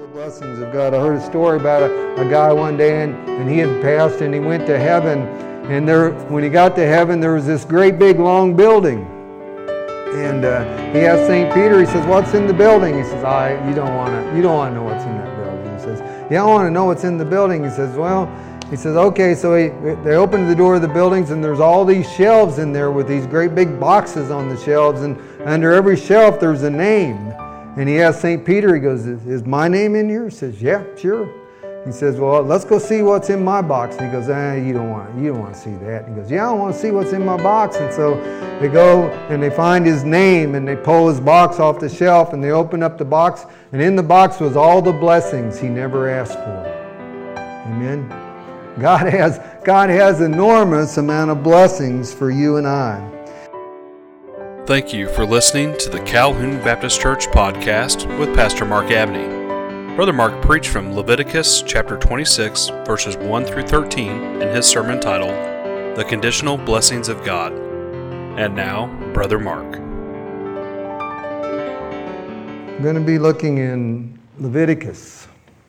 Blessings of God. I heard a story about a guy one day, and he had passed and he went to heaven. And when he got to heaven, there was this great big long building. And he asked St. Peter, he says, "What's in the building?" He says, you don't want to know what's in that building." He says, "Yeah, I want to know what's in the building." He says, okay, so they opened the door of the buildings, and there's all these shelves in there with these great big boxes on the shelves, and under every shelf there's a name. And he asked St. Peter, he goes, "Is my name in here?" He says, "Yeah, sure." He says, "Well, let's go see what's in my box." And he goes, "You don't want to see that." And he goes, "Yeah, I want to see what's in my box." And so they go and they find his name, and they pull his box off the shelf, and they open up the box, and in the box was all the blessings he never asked for. Amen. God has enormous amount of blessings for you and I. Thank you for listening to the Calhoun Baptist Church podcast with Pastor Mark Abney. Brother Mark preached from Leviticus chapter 26, verses 1 through 13 in his sermon titled, The Conditional Blessings of God. And now, Brother Mark. I'm going to be looking in Leviticus,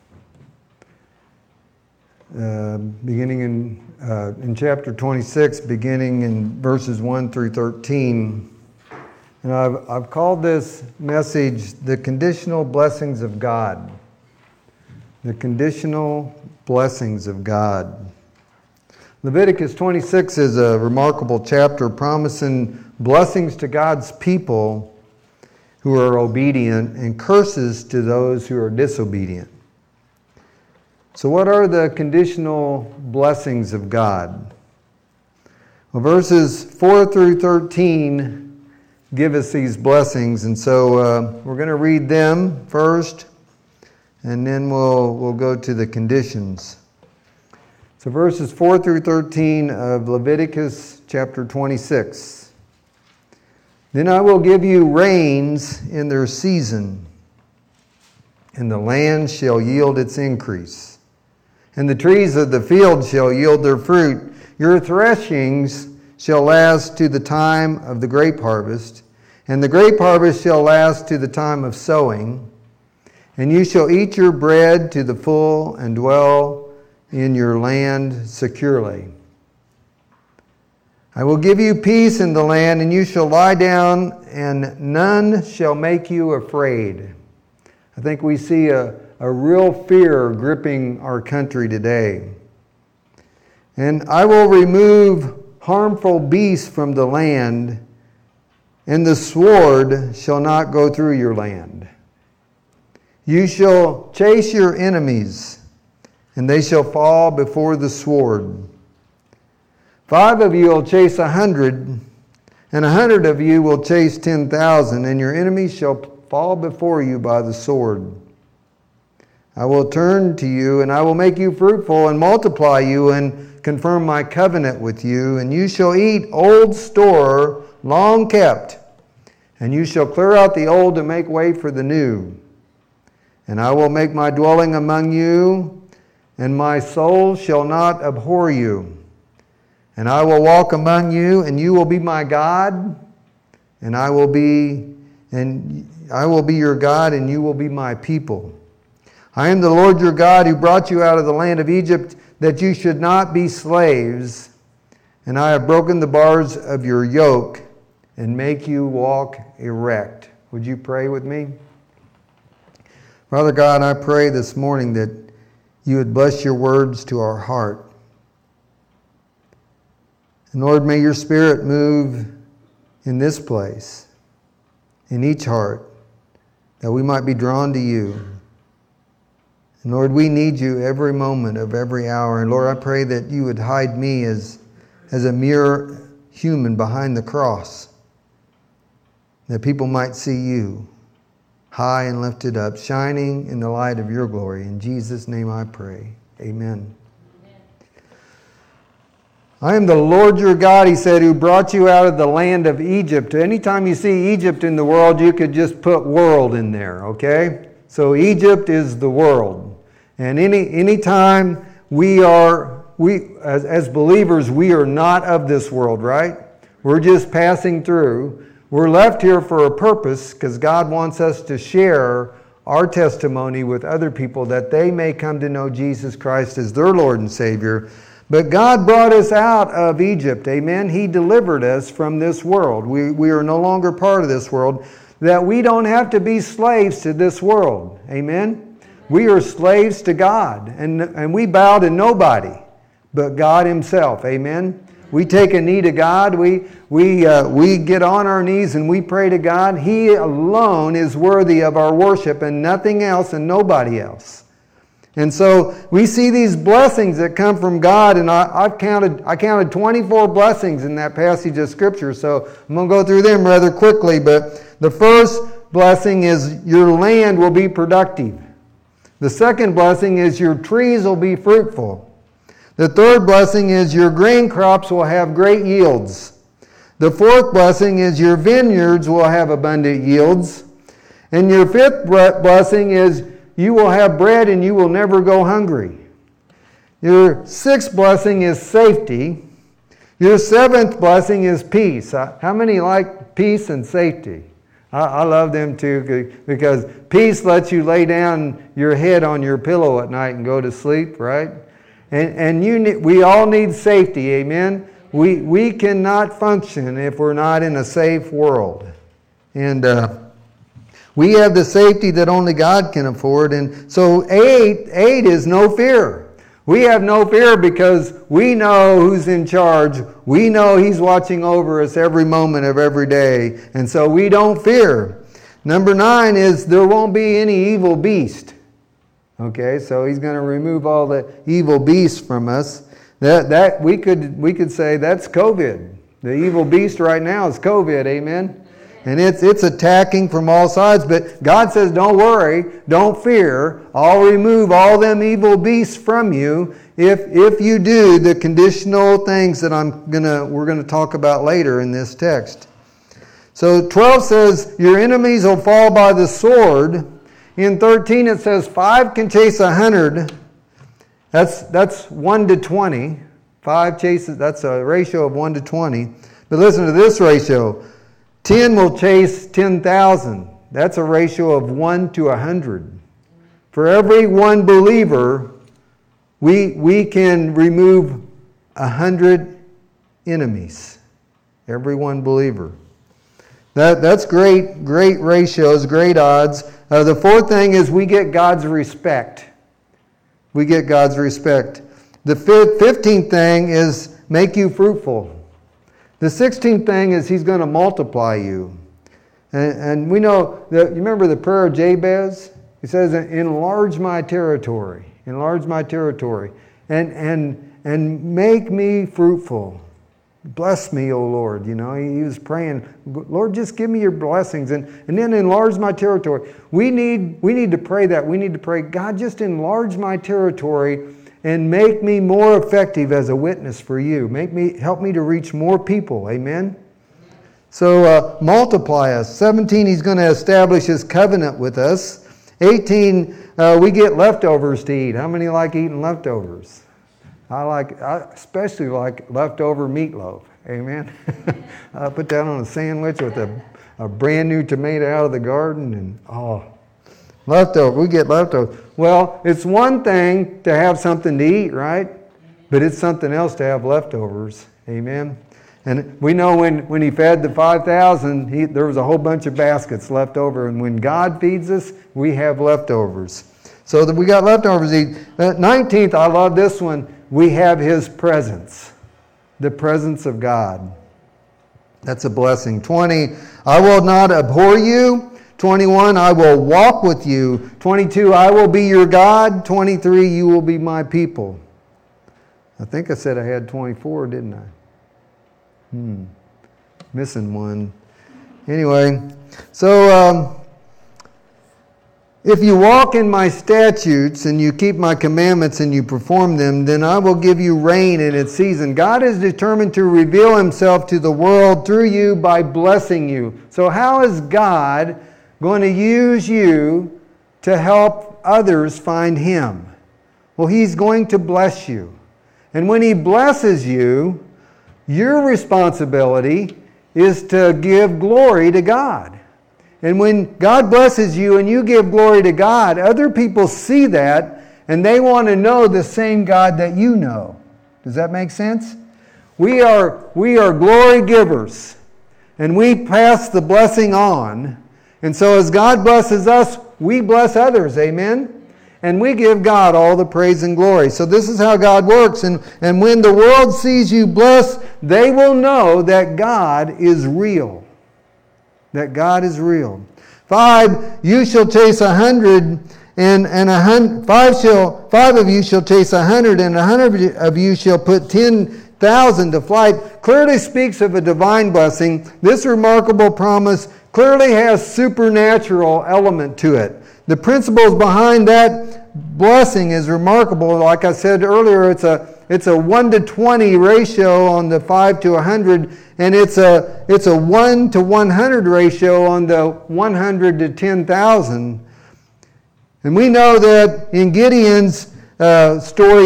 beginning in chapter 26, beginning in verses 1 through 13. And I've called this message, The Conditional Blessings of God. The Conditional Blessings of God. Leviticus 26 is a remarkable chapter promising blessings to God's people who are obedient and curses to those who are disobedient. So what are the conditional blessings of God? Well, verses 4 through 13 give us these blessings, and so we're going to read them first, and then we'll go to the conditions. So verses 4 through 13 of Leviticus chapter 26. "Then I will give you rains in their season, and the land shall yield its increase, and the trees of the field shall yield their fruit. Your threshings shall last to the time of the grape harvest, and the grape harvest shall last to the time of sowing. And you shall eat your bread to the full and dwell in your land securely. I will give you peace in the land, and you shall lie down, and none shall make you afraid." I think we see a real fear gripping our country today. "And I will remove harmful beasts from the land, and the sword shall not go through your land. You shall chase your enemies, and they shall fall before the sword. 5 of you will chase 100, and 100 of you will chase 10,000, and your enemies shall fall before you by the sword. I will turn to you, and I will make you fruitful and multiply you and confirm my covenant with you. And you shall eat old store long kept, and you shall clear out the old to make way for the new. And I will make my dwelling among you, and my soul shall not abhor you. And I will walk among you, and you will be my God, and I will be your God, and you will be my people. I am the Lord your God who brought you out of the land of Egypt, that you should not be slaves. And I have broken the bars of your yoke and make you walk erect." Would you pray with me? Father God, I pray this morning that you would bless your words to our heart. And Lord, may your Spirit move in this place, in each heart, that we might be drawn to you. And Lord, we need you every moment of every hour. And Lord, I pray that you would hide me as a mere human behind the cross, that people might see you high and lifted up, shining in the light of your glory. In Jesus' name I pray. Amen. I am the Lord your God, he said, who brought you out of the land of Egypt. Anytime you see Egypt in the world, you could just put world in there, okay? So Egypt is the world. And anytime as believers, we are not of this world, right? We're just passing through. We're left here for a purpose because God wants us to share our testimony with other people that they may come to know Jesus Christ as their Lord and Savior. But God brought us out of Egypt, amen? He delivered us from this world. We are no longer part of this world, that we don't have to be slaves to this world, amen? We are slaves to God, and we bow to nobody but God Himself, amen? We take a knee to God, we get on our knees and we pray to God. He alone is worthy of our worship and nothing else and nobody else. And so we see these blessings that come from God, and I counted 24 blessings in that passage of Scripture, so I'm going to go through them rather quickly. But the first blessing is your land will be productive. The second blessing is your trees will be fruitful. The third blessing is your grain crops will have great yields. The fourth blessing is your vineyards will have abundant yields. And your fifth blessing is you will have bread and you will never go hungry. Your sixth blessing is safety. Your seventh blessing is peace. How many like peace and safety? I love them too, because peace lets you lay down your head on your pillow at night and go to sleep, right? And we all need safety, amen? We cannot function if we're not in a safe world. And we have the safety that only God can afford. And so 8 is no fear. We have no fear because we know who's in charge. We know He's watching over us every moment of every day. And so we don't fear. Number 9 is there won't be any evil beast. Okay, so He's going to remove all the evil beasts from us. That we could say that's COVID. The evil beast right now is COVID, amen? And it's attacking from all sides. But God says, don't worry, don't fear. I'll remove all them evil beasts from you if you do the conditional things that we're going to talk about later in this text. So 12 says, your enemies will fall by the sword. In 13 it says 5 can chase 100. That's 1 to 20. 5 chases, that's a ratio of 1 to 20. But listen to this ratio. 10 will chase 10,000. That's a ratio of 1 to 100. For every one believer, we can remove 100 enemies. Every one believer. That's great ratios, great odds. The fourth thing is we get God's respect. We get God's respect. The 15th thing is make you fruitful. The 16th thing is He's going to multiply you. And we know that, you remember the prayer of Jabez? He says, enlarge my territory. Enlarge my territory. And make me fruitful. Bless me, O Lord. You know, he was praying, Lord, just give me your blessings and then enlarge my territory. We need to pray that. We need to pray, God, just enlarge my territory and make me more effective as a witness for you. Help me to reach more people. Amen? So multiply us. 17, He's going to establish His covenant with us. 18, we get leftovers to eat. How many like eating leftovers? I especially like leftover meatloaf. Amen? I put that on a sandwich with a brand new tomato out of the garden and leftover. We get leftovers. Well, it's one thing to have something to eat, right? But it's something else to have leftovers. Amen? And we know when He fed the 5,000, there was a whole bunch of baskets left over. And when God feeds us, we have leftovers. So that we got leftovers to eat. 19th, I love this one. We have His presence. The presence of God. That's a blessing. 20, I will not abhor you. 21, I will walk with you. 22, I will be your God. 23, you will be my people. I think I said I had 24, didn't I? Missing one. Anyway, so if you walk in my statutes and you keep my commandments and you perform them, then I will give you rain in its season. God is determined to reveal Himself to the world through you by blessing you. So how is God going to use you to help others find Him? Well, He's going to bless you. And when He blesses you, your responsibility is to give glory to God. And when God blesses you and you give glory to God, other people see that and they want to know the same God that you know. Does that make sense? We are glory givers, and we pass the blessing on. And so as God blesses us, we bless others. Amen? And we give God all the praise and glory. So this is how God works. And when the world sees you blessed, they will know that God is real. That God is real. 5, you shall chase 100, and 5 of you shall chase 100, and 100 of you shall put 10,000 to flight. Clearly speaks of a divine blessing. This remarkable promise clearly has supernatural element to it. The principles behind that blessing is remarkable. Like I said earlier, it's a 1 to 20 ratio on the 5 to 100, and it's a 1 to 100 ratio on the 100 to 10,000. And we know that in Gideon's story,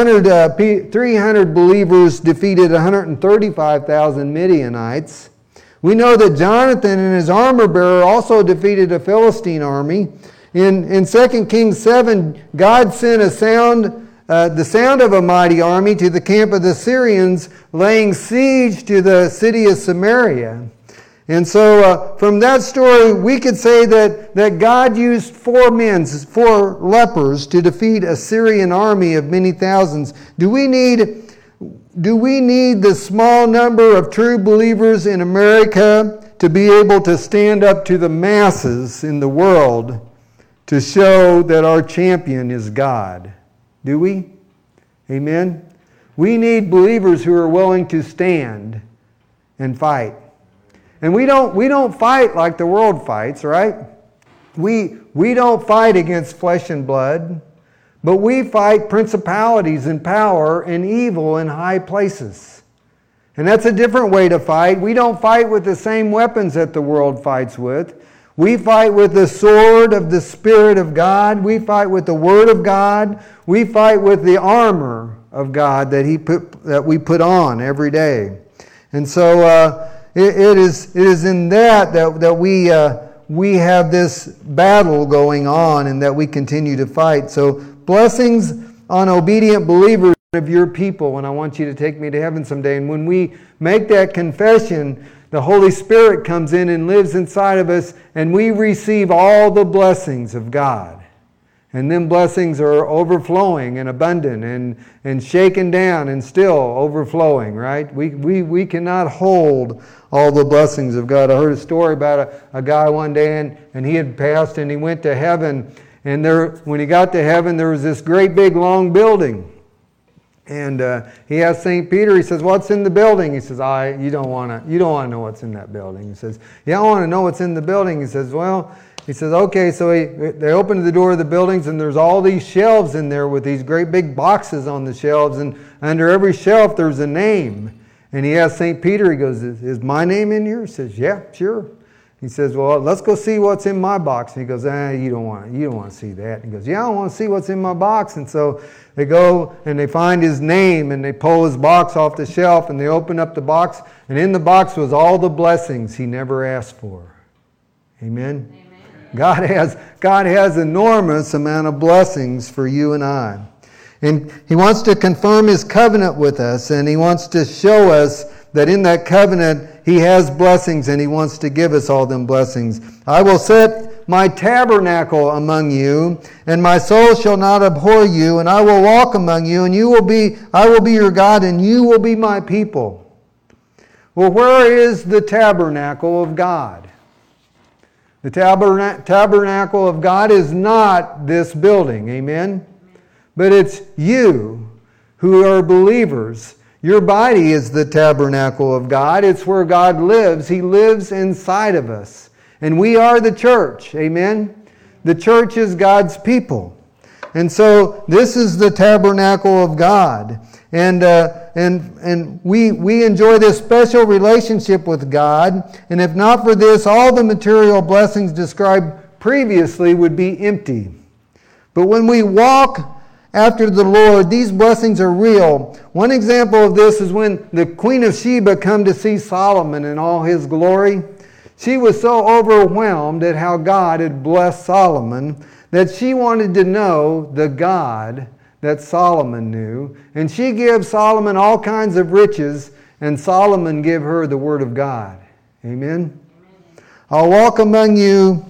300 believers defeated 135,000 Midianites. We know that Jonathan and his armor bearer also defeated a Philistine army. In 2 Kings 7, God sent the sound of a mighty army to the camp of the Syrians, laying siege to the city of Samaria. And so from that story, we could say that God used 4 lepers to defeat a Syrian army of many thousands. Do we need the small number of true believers in America to be able to stand up to the masses in the world to show that our champion is God? Do we? Amen? We need believers who are willing to stand and fight. And we don't fight like the world fights, right? We don't fight against flesh and blood, but we fight principalities and power and evil in high places. And that's a different way to fight. We don't fight with the same weapons that the world fights with. We fight with the sword of the Spirit of God. We fight with the Word of God. We fight with the armor of God that we put on every day. And so it is in that we have this battle going on and that we continue to fight. So blessings on obedient believers of your people, and I want you to take me to heaven someday. And when we make that confession, the Holy Spirit comes in and lives inside of us, and we receive all the blessings of God. And then blessings are overflowing and abundant and shaken down and still overflowing, right? We cannot hold all the blessings of God. I heard a story about a guy one day, and he had passed and he went to heaven. And when he got to heaven, there was this great big long building. And he asked St. Peter, he says, "What's in the building?" He says, you don't want to know what's in that building. He says, "Yeah, I want to know what's in the building." He says, okay, so they opened the door of the buildings, and there's all these shelves in there with these great big boxes on the shelves, and under every shelf there's a name. And he asked St. Peter, he goes, "Is my name in here?" He says, "Yeah, sure." He says, "Well, let's go see what's in my box." And he goes, you don't want to see that. And he goes, "Yeah, I want to see what's in my box." And so they go and they find his name, and they pull his box off the shelf, and they open up the box, and in the box was all the blessings he never asked for. Amen? Amen. God has enormous amount of blessings for you and I. And He wants to confirm His covenant with us, and He wants to show us that in that covenant He has blessings, and He wants to give us all them blessings. "I will set my tabernacle among you, and my soul shall not abhor you, and I will walk among you, and I will be your God, and you will be my people." Well, where is the tabernacle of God? The tabernacle of God is not this building, amen? But it's you who are believers. Your body is the tabernacle of God. It's where God lives. He lives inside of us. And we are the church. Amen? The church is God's people. And so this is the tabernacle of God. And we enjoy this special relationship with God. And if not for this, all the material blessings described previously would be empty. But when we walk after the Lord, these blessings are real. One example of this is when the Queen of Sheba come to see Solomon in all his glory. She was so overwhelmed at how God had blessed Solomon that she wanted to know the God that Solomon knew. And she gave Solomon all kinds of riches, and Solomon gave her the Word of God. Amen? I'll walk among you,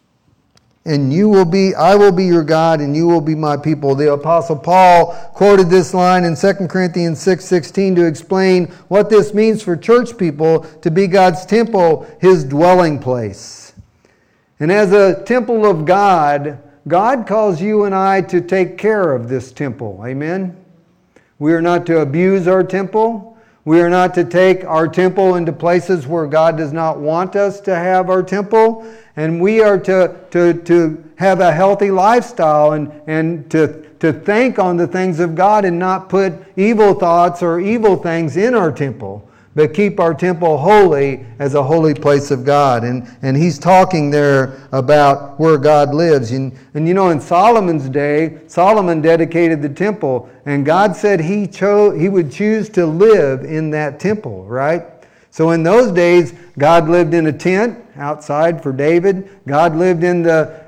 and I will be your God, and you will be my people. The Apostle Paul quoted this line in 2 Corinthians 6:16 to explain what this means for church people to be God's temple, His dwelling place. And as a temple of God, God calls you and I to take care of this temple. Amen? We are not to abuse our temple. We are not to take our temple into places where God does not want us to have our temple. And we are to have a healthy lifestyle and to think on the things of God and not put evil thoughts or evil things in our temple, but keep our temple holy as a holy place of God. And he's talking there about where God lives. And you know, in Solomon's day, Solomon dedicated the temple, and God said he would choose to live in that temple, right? So in those days, God lived in a tent outside for David. God lived in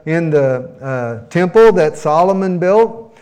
the temple that Solomon built.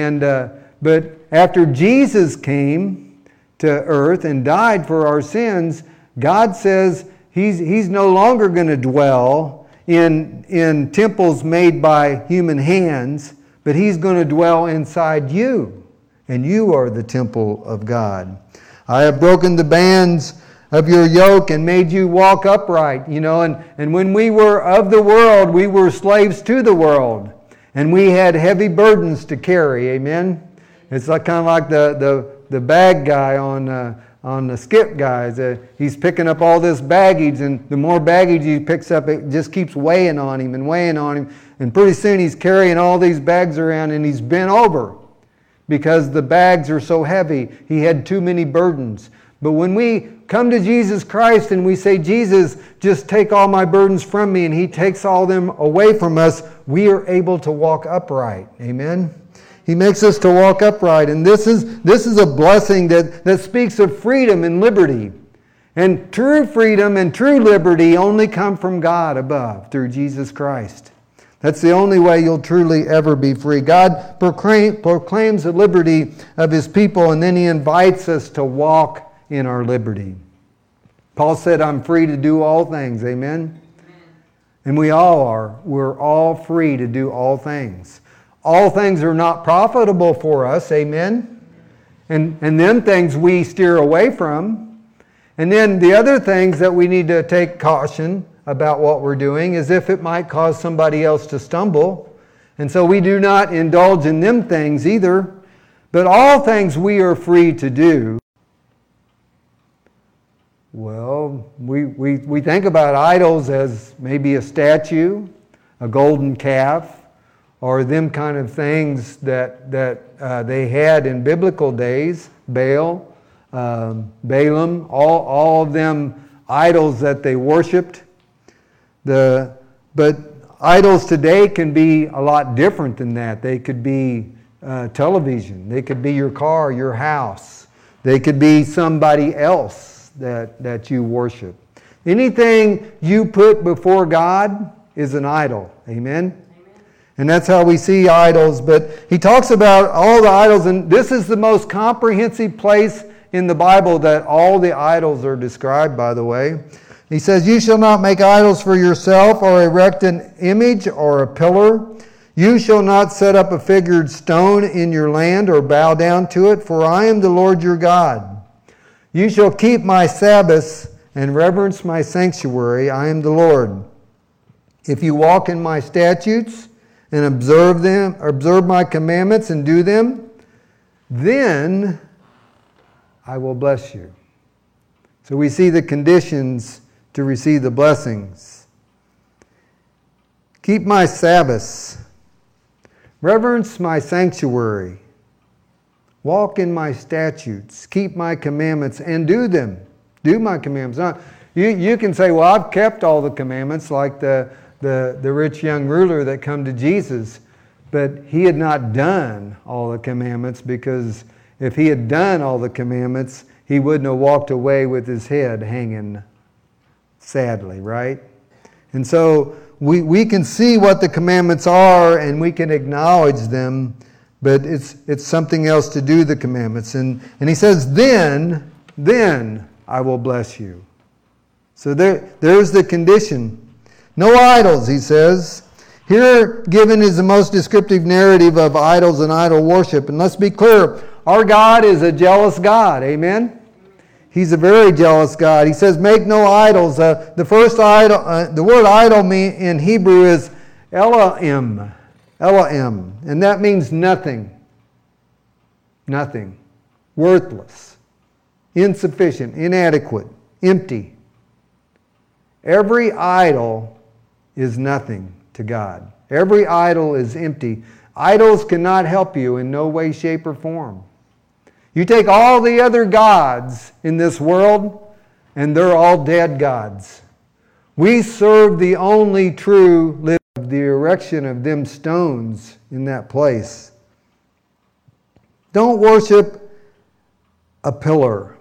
But after Jesus came to earth and died for our sins, God says He's no longer going to dwell in temples made by human hands, but He's going to dwell inside you, and you are the temple of God. I have broken the bands of your yoke and made you walk upright. You know, and when we were of the world, we were slaves to the world, and we had heavy burdens to carry. Amen. It's like kind of like the bag guy on the skip guys. He's picking up all this baggage, and the more baggage he picks up, it just keeps weighing on him and weighing on him. And pretty soon he's carrying all these bags around, and he's bent over because the bags are so heavy. He had too many burdens. But when we come to Jesus Christ and we say, Jesus, just take all my burdens from me, and He takes all them away from us, we are able to walk upright. Amen? He makes us to walk upright. And this is a blessing that speaks of freedom and liberty. And true freedom and true liberty only come from God above through Jesus Christ. That's the only way you'll truly ever be free. God proclaims the liberty of His people, and then He invites us to walk in our liberty. Paul said, I'm free to do all things. Amen? And we all are. We're all free to do all things. All things are not profitable for us. Amen? And them things we steer away from. And then the other things that we need to take caution about what we're doing is if it might cause somebody else to stumble. And so we do not indulge in them things either. But all things we are free to do. Well, we think about idols as maybe a statue, a golden calf, or them kind of things that they had in biblical days. Baal, Balaam, all of them idols that they worshipped. But idols today can be a lot different than that. They could be television. They could be your car, your house. They could be somebody else that you worship. Anything you put before God is an idol. Amen? And that's how we see idols. But he talks about all the idols, and this is the most comprehensive place in the Bible that all the idols are described, by the way. He says, you shall not make idols for yourself, or erect an image or a pillar. You shall not set up a figured stone in your land, or bow down to it, for I am the Lord your God. You shall keep my Sabbaths and reverence my sanctuary. I am the Lord. If you walk in my statutes and observe my commandments and do them, then I will bless you. So we see the conditions to receive the blessings. Keep my Sabbaths. Reverence my sanctuary. Walk in my statutes. Keep my commandments and do them. Do my commandments. Now, you can say, well, I've kept all the commandments, like the rich young ruler that come to Jesus. But he had not done all the commandments, because if he had done all the commandments, he wouldn't have walked away with his head hanging sadly, right? And so we can see what the commandments are and we can acknowledge them, but it's something else to do the commandments. And he says, then I will bless you. So there's the condition. No idols, he says. Here given is the most descriptive narrative of idols and idol worship. And let's be clear, our God is a jealous God. Amen? He's a very jealous God. He says, make no idols. The first idol, the word idol in Hebrew is Elohim. Elohim. And that means nothing. Nothing. Worthless. Insufficient. Inadequate. Empty. Every idol is nothing to God. Every idol is empty. Idols cannot help you in no way, shape, or form. You take all the other gods in this world, and they're all dead gods. We serve the only true living God, the erection of them stones in that place. Don't worship a pillar.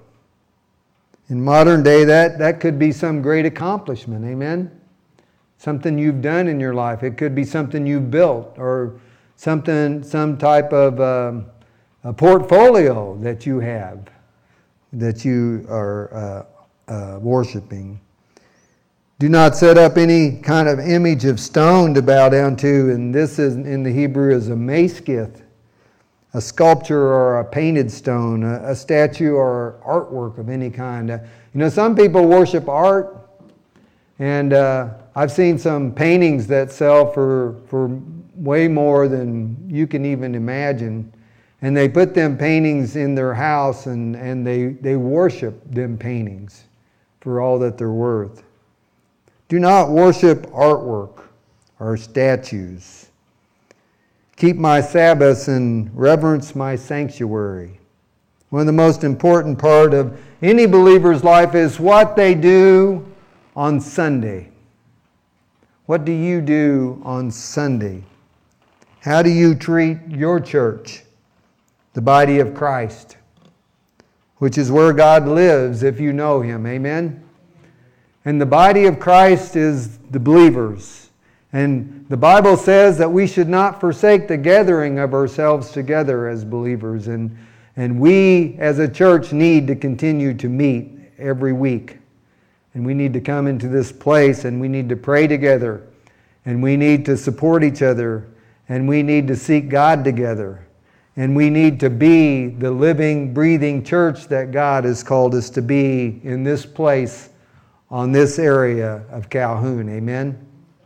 In modern day, that could be some great accomplishment, amen? Something you've done in your life. It could be something you've built, or some type of a portfolio that you have, that you are worshiping. Do not set up any kind of image of stone to bow down to, and this is in the Hebrew is a maskith, a sculpture or a painted stone, a statue or artwork of any kind. Some people worship art, and I've seen some paintings that sell for way more than you can even imagine. And they put them paintings in their house and they worship them paintings for all that they're worth. Do not worship artwork or statues. Keep my Sabbaths and reverence my sanctuary. One of the most important part of any believer's life is what they do on Sunday. What do you do on Sunday? How do you treat your church? The body of Christ, which is where God lives if you know Him. Amen? And the body of Christ is the believers. And the Bible says that we should not forsake the gathering of ourselves together as believers. And we as a church need to continue to meet every week. And we need to come into this place and we need to pray together. And we need to support each other. And we need to seek God together. And we need to be the living, breathing church that God has called us to be in this place, on this area of Calhoun. Amen?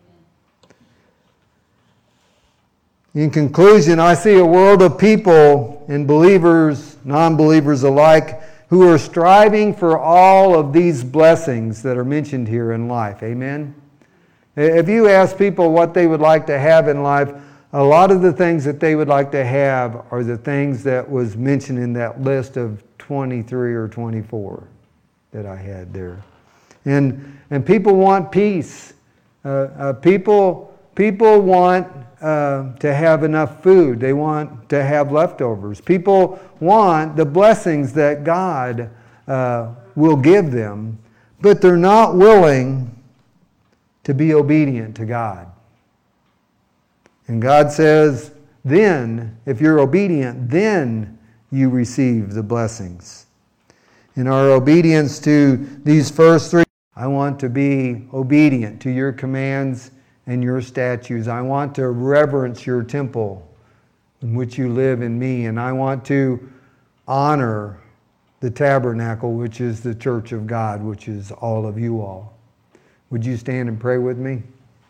In conclusion, I see a world of people, and believers, non-believers alike, who are striving for all of these blessings that are mentioned here in life. Amen? If you ask people what they would like to have in life, a lot of the things that they would like to have are the things that was mentioned in that list of 23 or 24 that I had there. And people want peace. People want to have enough food. They want to have leftovers. People want the blessings that God will give them, but they're not willing to be obedient to God. And God says, then, if you're obedient, then you receive the blessings. In our obedience to these first three, I want to be obedient to your commands and your statutes. I want to reverence your temple in which you live in me. And I want to honor the tabernacle, which is the church of God, which is all of you all. Would you stand and pray with me?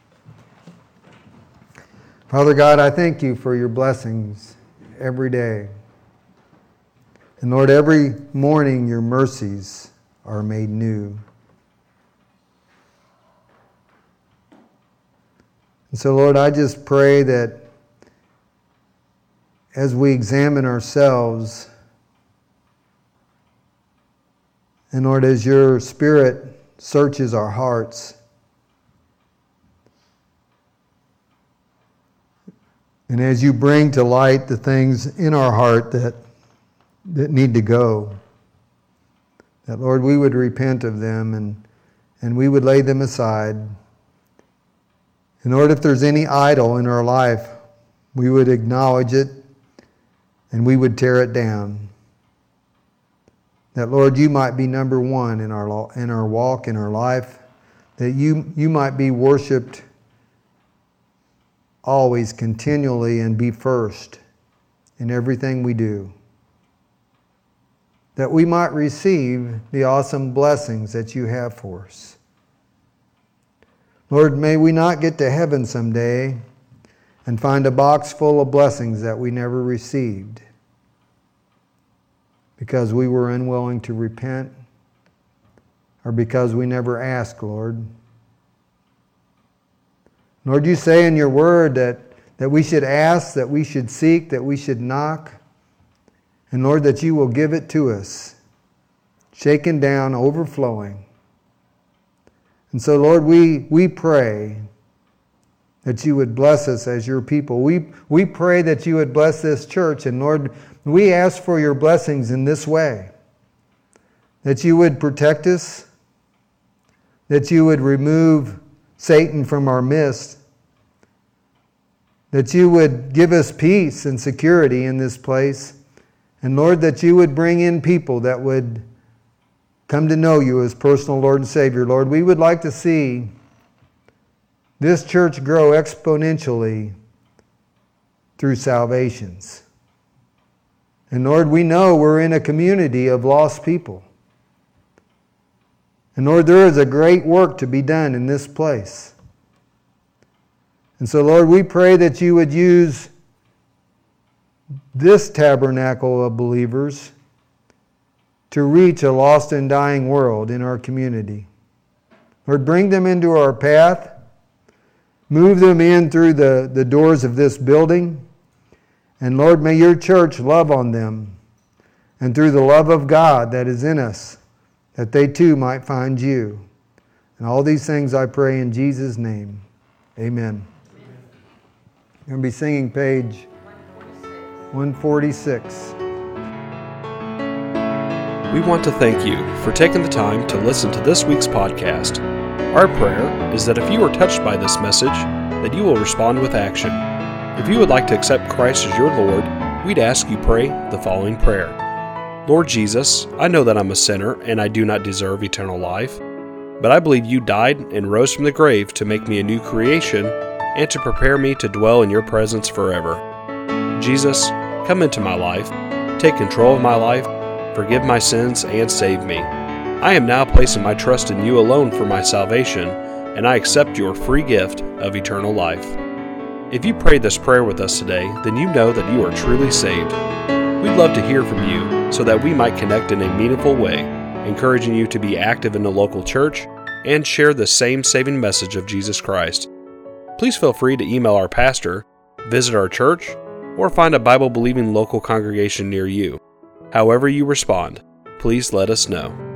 Father God, I thank you for your blessings every day. And Lord, every morning your mercies are made new. And so Lord, I just pray that as we examine ourselves, and Lord, as your Spirit searches our hearts, and as you bring to light the things in our heart that need to go, that, Lord, we would repent of them and we would lay them aside And Lord, if there's any idol in our life, we would acknowledge it and we would tear it down. That, Lord, you might be number one in our walk, in our life. That you might be worshiped always, continually, and be first in everything we do. That we might receive the awesome blessings that you have for us. Lord, may we not get to heaven someday and find a box full of blessings that we never received because we were unwilling to repent or because we never asked, Lord. Lord, you say in your word that we should ask, that we should seek, that we should knock. And Lord, that you will give it to us, shaken down, overflowing. And so, Lord, we pray that you would bless us as your people. We pray that you would bless this church. And Lord, we ask for your blessings in this way. That you would protect us. That you would remove Satan from our midst. That you would give us peace and security in this place. And Lord, that you would bring in people that would come to know you as personal Lord and Savior. Lord, we would like to see this church grow exponentially through salvations. And Lord, we know we're in a community of lost people. And Lord, there is a great work to be done in this place. And so, Lord, we pray that you would use this tabernacle of believers to reach a lost and dying world in our community. Lord, bring them into our path. Move them in through the doors of this building. And Lord, may your church love on them. And through the love of God that is in us, that they too might find you. And all these things I pray in Jesus' name. Amen. We're going to be singing page 146. We want to thank you for taking the time to listen to this week's podcast. Our prayer is that if you are touched by this message, that you will respond with action. If you would like to accept Christ as your Lord, we'd ask you pray the following prayer. Lord Jesus, I know that I'm a sinner and I do not deserve eternal life, but I believe you died and rose from the grave to make me a new creation and to prepare me to dwell in your presence forever. Jesus, come into my life, take control of my life, forgive my sins, and save me. I am now placing my trust in you alone for my salvation, and I accept your free gift of eternal life. If you prayed this prayer with us today, then you know that you are truly saved. We'd love to hear from you so that we might connect in a meaningful way, encouraging you to be active in the local church and share the same saving message of Jesus Christ. Please feel free to email our pastor, visit our church, or find a Bible-believing local congregation near you. However you respond, please let us know.